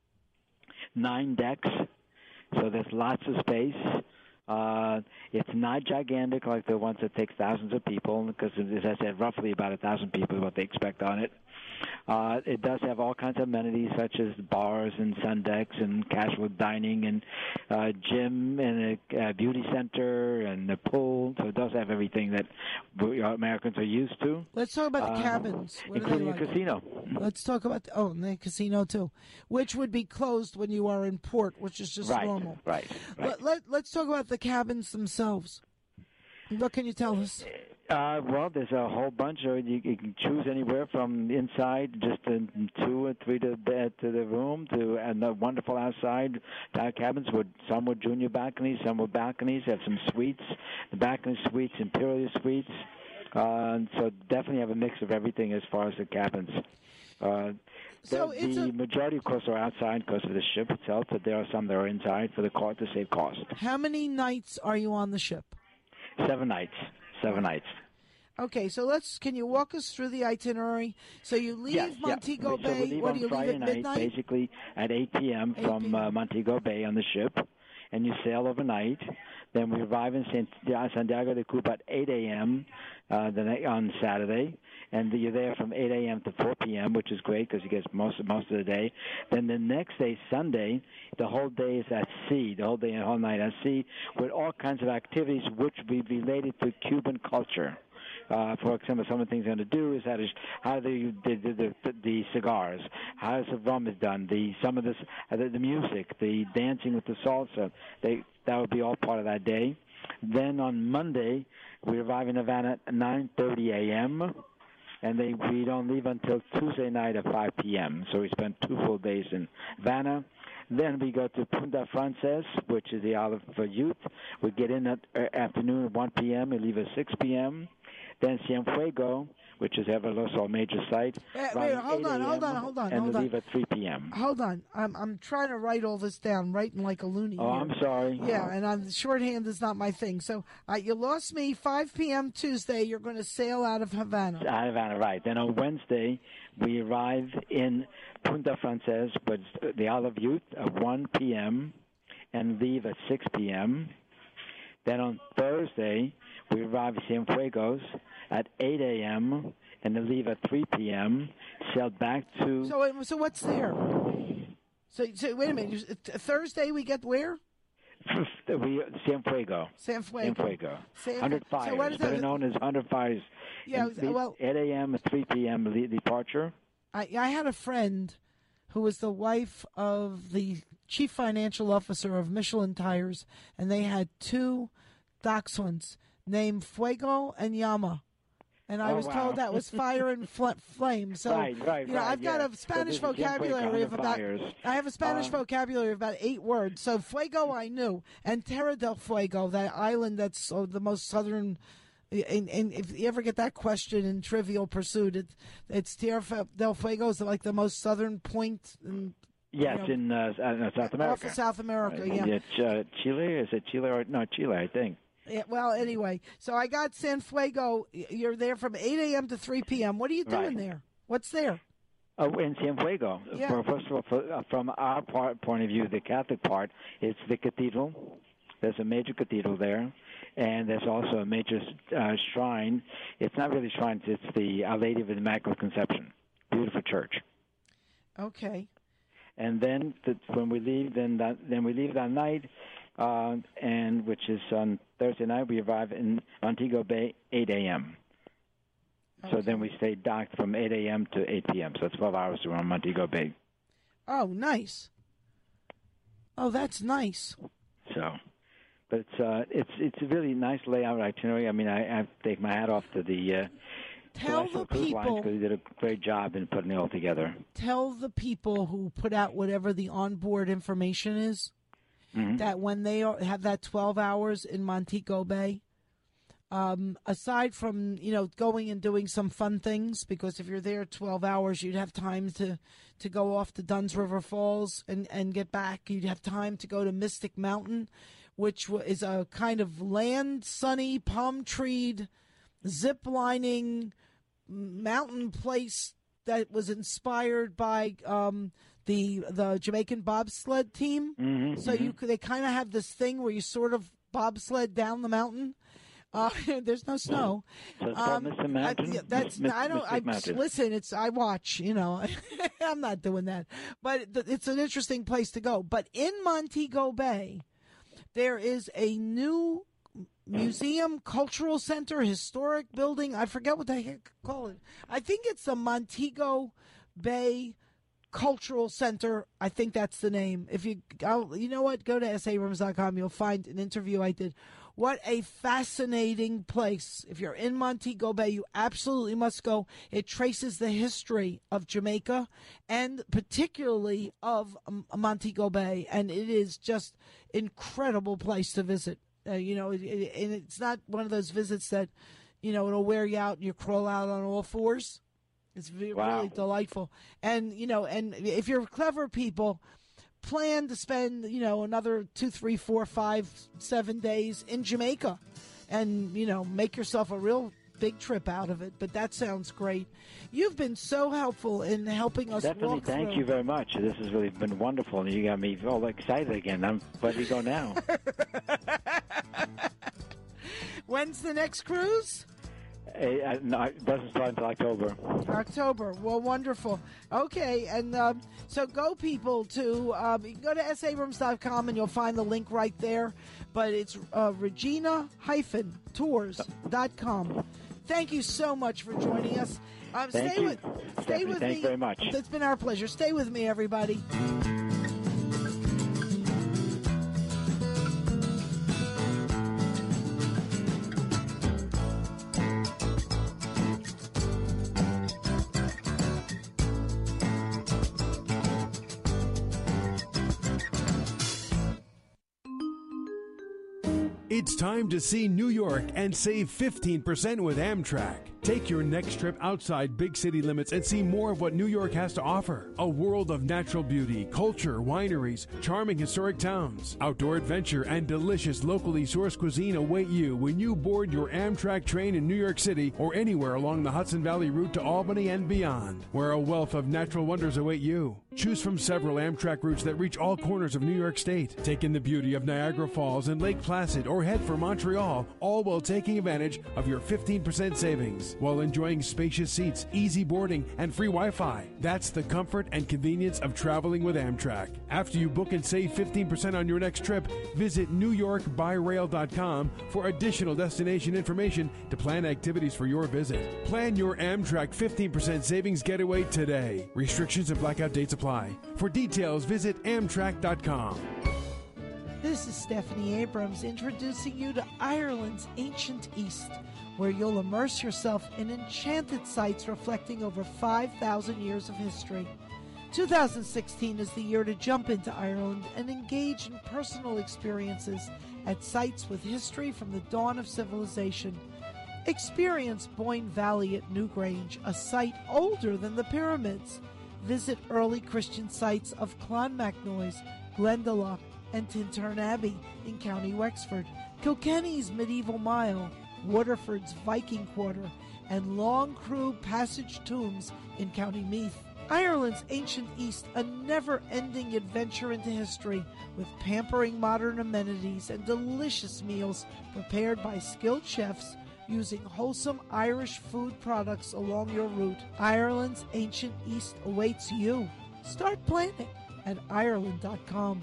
nine decks, so there's lots of space. Uh, it's not gigantic like the ones that take thousands of people, because, as I said, roughly about a thousand people is what they expect on it. Uh, it does have all kinds of amenities such as bars and sun decks and casual dining and uh, gym and a, a beauty center and a pool. So it does have everything that we, Americans are used to. Let's talk about the uh, cabins. What including like? a casino. Let's talk about the, oh, and the casino too, which would be closed when you are in port, which is just right, normal. Right. Right. Let, let, let's talk about the cabins themselves. What can you tell us? Uh, well, there's a whole bunch of you, you can choose anywhere from inside, just in two or three to the bed to the room, to and the wonderful outside uh, cabins with some with junior balconies, some with balconies. Have some suites, the balcony suites, interior suites. Uh, so definitely have a mix of everything as far as the cabins. Uh, So the it's the a- majority, of course, are outside because of the ship itself, but there are some that are inside for the car to save cost. How many nights are you on the ship? Seven nights. Seven nights. Okay, so let's. Can you walk us through the itinerary? So you leave Yes, yeah. Montego So Bay. we leave What on do you Friday leave at night, midnight? basically at eight p.m. from uh, Montego Bay on the ship, and you sail overnight. Then we arrive in Saint, uh, Santiago de Cuba at eight a.m. Uh, the night, on Saturday, and you're there from eight a.m. to four p.m., which is great because you get most of, most of the day. Then the next day, Sunday, the whole day is at sea, the whole day and the whole night at sea, with all kinds of activities which will be related to Cuban culture. Uh, for example, some of the things they're going to do is how, to, how the, the, the, the, the cigars, how the rum is done, the some of this, uh, the, the music, the dancing with the salsa. They that would be all part of that day. Then on Monday, we arrive in Havana at nine thirty a.m. and they we don't leave until Tuesday night at five p.m. So we spend two full days in Havana. Then we go to Punta Frances, which is the Isle for Youth. We get in at uh, afternoon at one p.m. We leave at six p.m. Then Cienfuegos, which is Everloso, a major site. Uh, around wait, hold on, eight hold on, a.m., hold on, and hold we on. leave at three p.m. Hold on, I'm I'm trying to write all this down, writing like a loony. Oh, here. I'm sorry. Yeah, and I'm, shorthand is not my thing. So uh, you lost me. five p.m. Tuesday, you're going to sail out of Havana. Out of Havana, right. Then on Wednesday, we arrive in Punta Frances, but the Isle of Youth at one p.m. and leave at six p.m. Then on Thursday, we arrive at Cienfuegos at eight a.m. and then leave at three p.m. Sail back to So wait, so what's there? So, so wait a minute. You- th- Thursday we get where? we Cienfuegos. Cienfuegos. Cienfuegos. San- one hundred fires, so what is better that? known as one hundred fires. Yeah, And leave well- eight a.m. and three p.m. le- departure. I, I had a friend who was the wife of the chief financial officer of Michelin Tires, and they had two dachshunds named Fuego and Yama. And I Oh, was wow. told that was fire and fl- flame. So, Right, right, you know, right, I've got yeah. a Spanish So this is Cienfuegos, vocabulary of one hundred about. fires. I have a Spanish Uh, vocabulary of about eight words. So Fuego I knew, and Terra del Fuego, that island that's uh, the most southern. And, and if you ever get that question in Trivial Pursuit, it, it's Tierra del Fuego is like the most southern point. In, Yes, you know, in uh, uh, South America. Off of South America, Uh, yeah. It's, uh, Chile? Is it Chile or no Chile? I think. Yeah, well, anyway, so I got San Fuego. You're there from eight a.m. to three p.m. What are you doing Right. there? What's there? Oh, in Cienfuegos. Yeah. For, first of all, for, uh, from our part, point of view, the Catholic part, it's the cathedral. There's a major cathedral there, and there's also a major uh, shrine. It's not really shrine; it's the Our Lady of the Immaculate Conception. Beautiful church. Okay. And then the, when we leave, then that, then we leave that night, uh, and which is on Thursday night. We arrive in Montego Bay eight a.m. So then we stay docked from eight a.m. to eight p.m. So it's twelve hours around Montego Bay. Oh, nice. Oh, that's nice. So, but it's uh, it's it's a really nice layout itinerary. I mean, I, I take my hat off to the uh, Tell the people. because they did a great job in putting it all together. Tell the people who put out whatever the onboard information is that when they are, have that twelve hours in Montego Bay, um, aside from, you know, going and doing some fun things, because if you're there twelve hours, you'd have time to, to go off to Dunn's River Falls and, and get back. You'd have time to go to Mystic Mountain, which wa- is a kind of land, sunny, palm treed, zip lining mountain place that was inspired by um, the the Jamaican bobsled team. Mhm, So you could, they kind of have this thing where you sort of bobsled down the mountain. Uh, there's no snow. So it's called Mystic Mountain? I, yeah, that's Mys- I don't. Mystic I Mountain. listen. It's I watch. You know, I'm not doing that. But th- it's an interesting place to go. But in Montego Bay, there is a new museum, cultural center, historic building. I forget what they heck call it. I think it's the Montego Bay Cultural Center. I think that's the name. If you, I'll, you know what, go to s abrams dot com. You'll find an interview I did. What a fascinating place. If you're in Montego Bay, you absolutely must go. It traces the history of Jamaica and particularly of um, Montego Bay, and it is just incredible place to visit. Uh, you know, it, it, and it's not one of those visits that, you know, it'll wear you out and you crawl out on all fours. It's really, wow. really delightful. And, you know, and if you're clever people, plan to spend, you know, another two, three, four, five, seven days in Jamaica and, you know, make yourself a real big trip out of it. But that sounds great. You've been so helpful in helping us Definitely, walk thank through. you very much. This has really been wonderful. You got me all excited again. I'm ready to go now. When's the next cruise? Uh, no, it doesn't start until October. October. Well, wonderful. Okay, and um, so go, people, to um, you can go to s abrams dot com and you'll find the link right there. But it's uh, regina dash tours dot com. Thank you so much for joining us. Um, Thank stay you. with, stay Stephanie, with thank me. you very much. It's been our pleasure. Stay with me, everybody. It's time to see New York and save fifteen percent with Amtrak. Take your next trip outside big city limits and see more of what New York has to offer. A world of natural beauty, culture, wineries, charming historic towns, outdoor adventure, and delicious locally sourced cuisine await you when you board your Amtrak train in New York City or anywhere along the Hudson Valley route to Albany and beyond, where a wealth of natural wonders await you. Choose from several Amtrak routes that reach all corners of New York State. Take in the beauty of Niagara Falls and Lake Placid or head for Montreal, all while taking advantage of your fifteen percent savings, while enjoying spacious seats, easy boarding, and free Wi-Fi. That's the comfort and convenience of traveling with Amtrak. After you book and save fifteen percent on your next trip, visit new york by rail dot com for additional destination information to plan activities for your visit. Plan your Amtrak fifteen percent savings getaway today. Restrictions and blackout dates apply. For details, visit amtrak dot com. This is Stephanie Abrams introducing you to Ireland's ancient East, where you'll immerse yourself in enchanted sites reflecting over five thousand years of history. two thousand sixteen is the year to jump into Ireland and engage in personal experiences at sites with history from the dawn of civilization. Experience Boyne Valley at Newgrange, a site older than the pyramids. Visit early Christian sites of Clonmacnoise, Glendalough, and Tintern Abbey in County Wexford, Kilkenny's Medieval Mile, Waterford's Viking Quarter, and Long Crew Passage Tombs in County Meath. Ireland's ancient East, a never-ending adventure into history with pampering modern amenities and delicious meals prepared by skilled chefs using wholesome Irish food products along your route. Ireland's ancient East awaits you. Start planning at ireland dot com.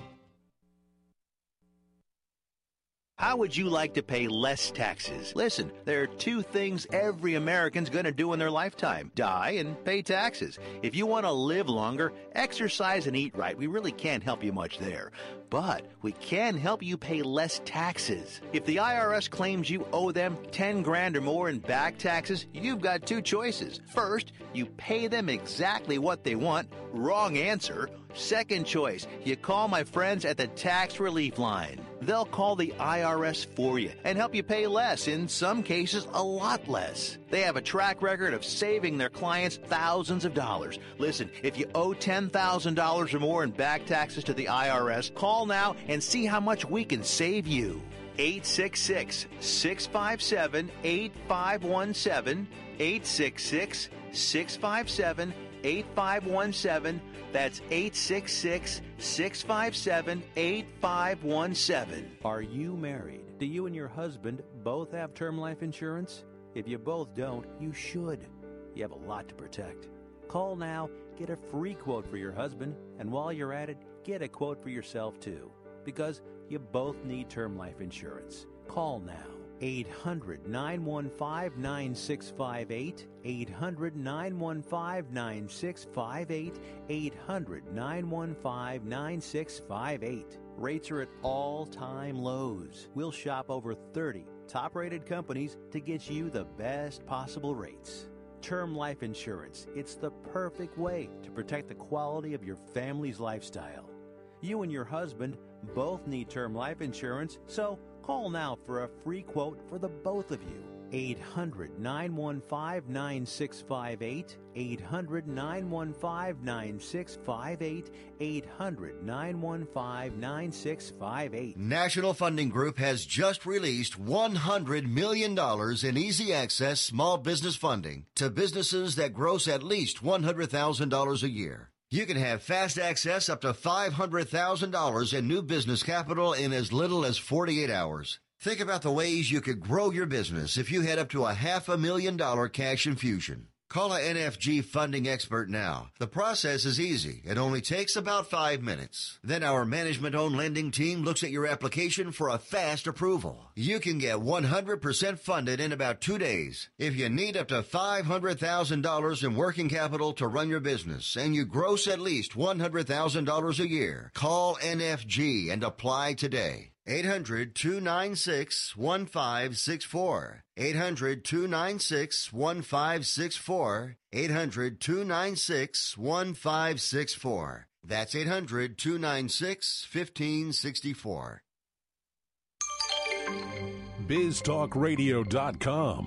How would you like to pay less taxes? Listen, there are two things every American's going to do in their lifetime: die and pay taxes. If you want to live longer, exercise and eat right. We really can't help you much there. But we can help you pay less taxes. If the I R S claims you owe them ten grand or more in back taxes, you've got two choices. First, you pay them exactly what they want. Wrong answer. Second choice, you call my friends at the Tax Relief Line. They'll call the I R S for you and help you pay less, in some cases a lot less. They have a track record of saving their clients thousands of dollars. Listen, if you owe ten thousand dollars or more in back taxes to the I R S, call now and see how much we can save you. eight six six, six five seven, eight five one seven, eight six six, six five seven, eight five one seven. That's eight six six, six five seven, eight five one seven. Are you married? Do you and your husband both have term life insurance? If you both don't, you should. You have a lot to protect. Call now, get a free quote for your husband, and while you're at it, get a quote for yourself too. Because you both need term life insurance. Call now. eight hundred, nine one five, nine six five eight, eight hundred, nine one five, nine six five eight, eight hundred, nine one five, nine six five eight. Rates are at all-time lows. We'll shop over thirty top-rated companies to get you the best possible rates. Term life insurance, it's the perfect way to protect the quality of your family's lifestyle. You and your husband both need term life insurance, so call now for a free quote for the both of you. eight hundred, nine one five, nine six five eight, eight hundred, nine one five, nine six five eight, eight hundred, nine one five, nine six five eight. National Funding Group has just released one hundred million dollars in easy access small business funding to businesses that gross at least one hundred thousand dollars a year. You can have fast access up to five hundred thousand dollars in new business capital in as little as forty-eight hours. Think about the ways you could grow your business if you had up to a half a million dollar cash infusion. Call a N F G funding expert now. The process is easy. It only takes about five minutes. Then our management-owned lending team looks at your application for a fast approval. You can get one hundred percent funded in about two days. If you need up to five hundred thousand dollars in working capital to run your business and you gross at least one hundred thousand dollars a year, call N F G and apply today. eight hundred, two nine six, one five six four. eight hundred, two nine six, one five six four. eight hundred, two nine six, one five six four. That's eight hundred, two nine six, one five six four. biz talk radio dot com.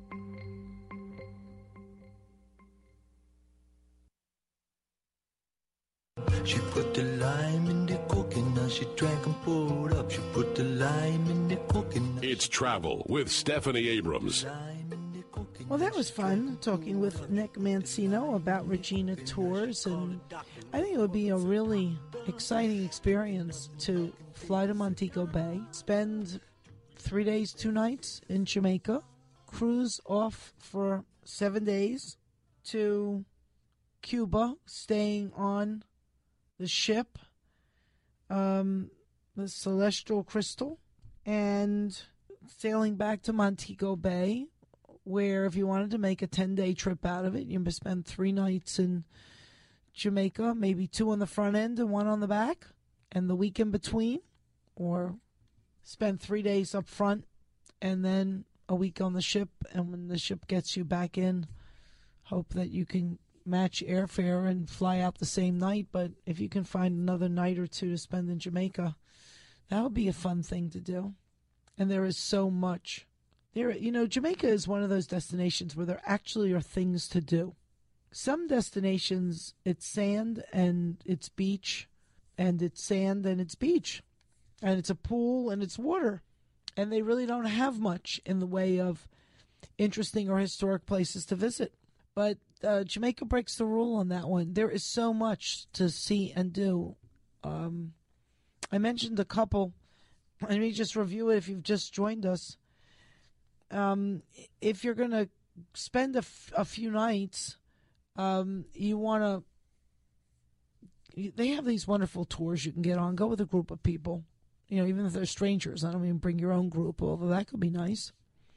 She put the lime in the coconut. She drank and poured up. She put the lime in the coconut. It's Travel with Stephanie Abrams. Well, that was fun, talking with Nick Mancino about Regina Tours, and I think it would be a really exciting experience to fly to Montego Bay, spend three days, two nights in Jamaica, cruise off for seven days to Cuba, staying on the ship, um, the Celestial Crystal, and sailing back to Montego Bay, where if you wanted to make a ten-day trip out of it, you would spend three nights in Jamaica, maybe two on the front end and one on the back, and the week in between, or spend three days up front and then a week on the ship, and when the ship gets you back in, hope that you can match airfare and fly out the same night. But if you can find another night or two to spend in Jamaica, that would be a fun thing to do. And there is so much there. You know, Jamaica is one of those destinations where there actually are things to do. Some destinations, it's sand and it's beach, and it's sand and it's beach, and it's a pool and it's water, and they really don't have much in the way of interesting or historic places to visit. But uh, Jamaica breaks the rule on that one. There is so much to see and do. Um, I mentioned a couple. Let me just review it if you've just joined us. Um, if you're going to spend a, f- a few nights, um, you want to... They have these wonderful tours you can get on. Go with a group of people. You know, even if they're strangers. I don't mean bring your own group, although that could be nice.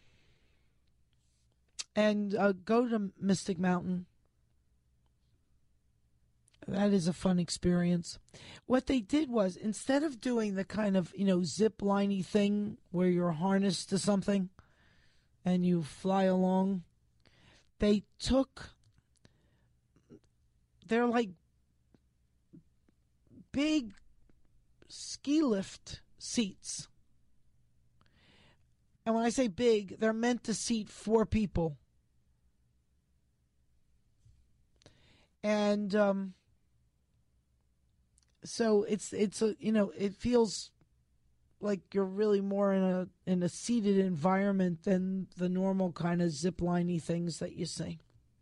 And uh, go to Mystic Mountain. That is a fun experience. What they did was, instead of doing the kind of, you know, zip-liney thing where you're harnessed to something and you fly along, they took, they're like big ski lift seats. And when I say big, they're meant to seat four people. And um, so it's it's a you know it feels like you're really more in a in a seated environment than the normal kind of zip-liney things that you see.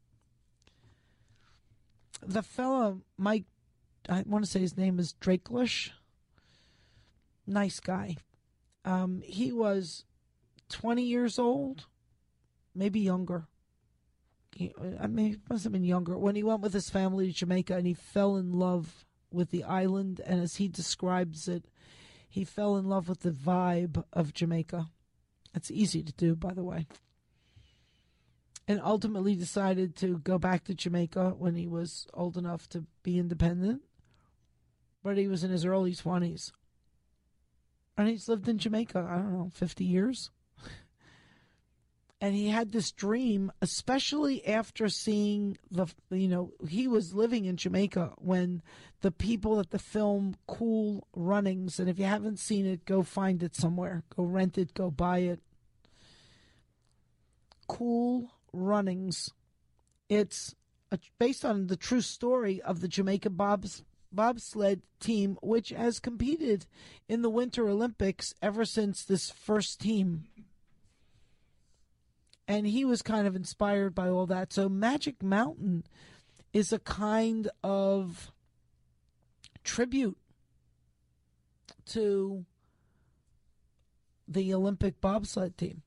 The fellow Mike, I want to say his name is Drakelish. Nice guy. Um, he was twenty years old, maybe younger. He, I mean, he must have been younger when he went with his family to Jamaica, and he fell in love with the island. And as he describes it, he fell in love with the vibe of Jamaica. It's easy to do, by the way. And ultimately decided to go back to Jamaica when he was old enough to be independent. But he was in his early twenties. And he's lived in Jamaica, I don't know, fifty years. And he had this dream, especially after seeing the, you know, he was living in Jamaica when the people at the film Cool Runnings, and if you haven't seen it, go find it somewhere. Go rent it, go buy it. Cool Runnings. It's a, based on the true story of the Jamaica Bobs, bobsled team, which has competed in the Winter Olympics ever since this first team. And he was kind of inspired by all that. So Magic Mountain is a kind of tribute to the Olympic bobsled team.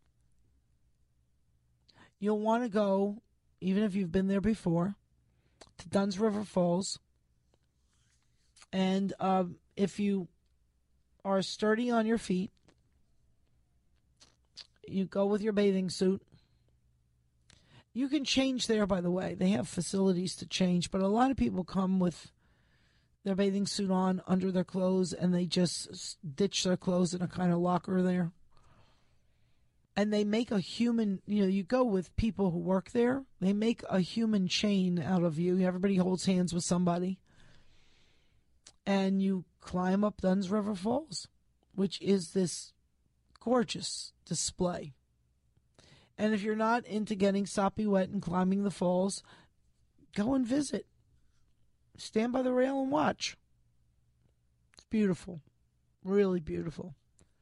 You'll want to go, even if you've been there before, to Dunn's River Falls. And um, if you are sturdy on your feet, you go with your bathing suit. You can change there, by the way. They have facilities to change, but a lot of people come with their bathing suit on under their clothes, and they just ditch their clothes in a kind of locker there. And they make a human, you know, you go with people who work there, they make a human chain out of you. Everybody holds hands with somebody. And you climb up Dunn's River Falls, which is this gorgeous display. And if you're not into getting soppy wet and climbing the falls, go and visit. Stand by the rail and watch. It's beautiful. Really beautiful.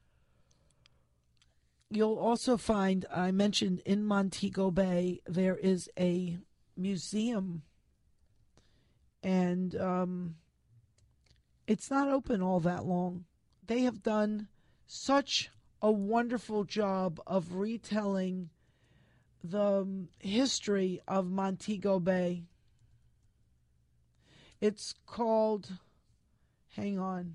You'll also find, I mentioned in Montego Bay, there is a museum. And um, it's not open all that long. They have done such a wonderful job of retelling the um, history of Montego Bay. It's called, hang on,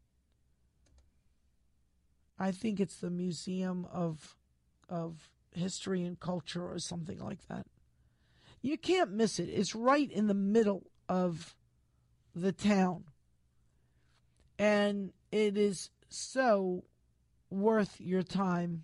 I think it's the Museum of of History and Culture or something like that. You can't miss it. It's right in the middle of the town. And it is so worth your time.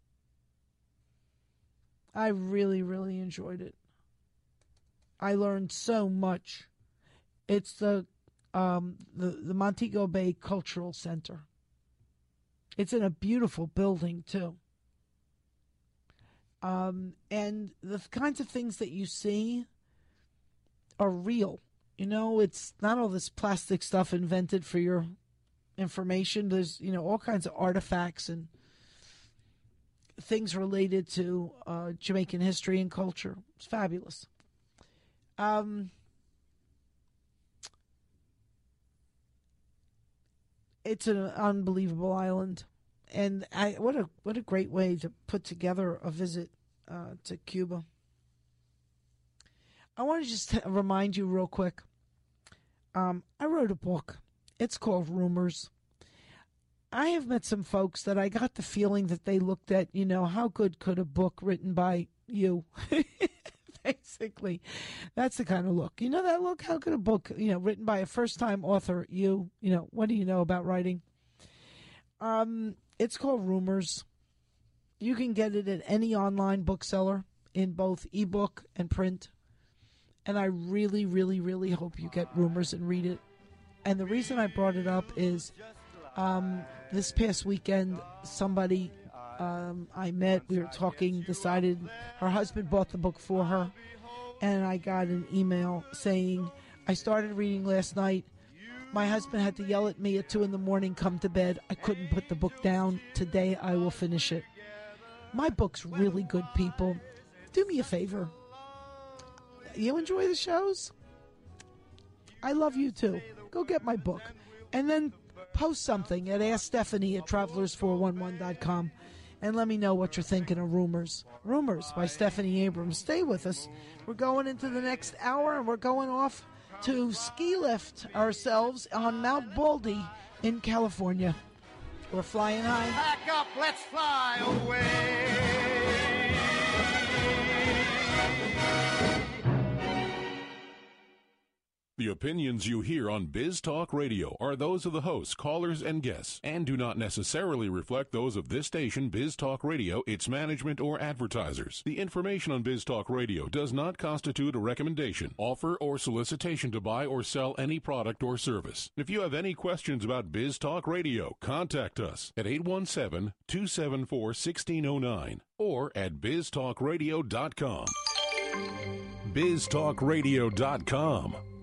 I really, really enjoyed it. I learned so much. It's the um, the, the Montego Bay Cultural Center. It's in a beautiful building, too. Um, and the kinds of things that you see are real. You know, it's not all this plastic stuff invented for your information. There's, you know, all kinds of artifacts and things related to uh, Jamaican history and culture. It's fabulous. Um, it's an unbelievable island, and I what a what a great way to put together a visit uh, to Cuba. I want to just t- remind you real quick. Um, I wrote a book. It's called Rumors. I have met some folks that I got the feeling that they looked at, you know, how good could a book written by you? Basically, that's the kind of look. You know that look? How could a book, you know, written by a first-time author, you, you know, what do you know about writing? Um, it's called Rumors. You can get it at any online bookseller in both ebook and print. And I really, really, really hope you get Rumors and read it. And the reason I brought it up is um, this past weekend, somebody um, I met, we were talking, decided her husband bought the book for her. And I got an email saying, I started reading last night. My husband had to yell at me at two in the morning, come to bed. I couldn't put the book down. Today I will finish it. My book's really good, people. Do me a favor. You enjoy the shows? I love you too. Go get my book. And then post something at Ask Stephanie at Travelers four one one dot com and let me know what you're thinking of Rumors. Rumors by Stephanie Abrams. Stay with us. We're going into the next hour, and we're going off to ski lift ourselves on Mount Baldy in California. We're flying high. Wake up, let's fly away. The opinions you hear on Biz Talk Radio are those of the hosts, callers, and guests, and do not necessarily reflect those of this station, Biz Talk Radio, its management, or advertisers. The information on Biz Talk Radio does not constitute a recommendation, offer, or solicitation to buy or sell any product or service. If you have any questions about Biz Talk Radio, contact us at eight one seven, two seven four, one six zero nine or at biz talk radio dot com. biz talk radio dot com.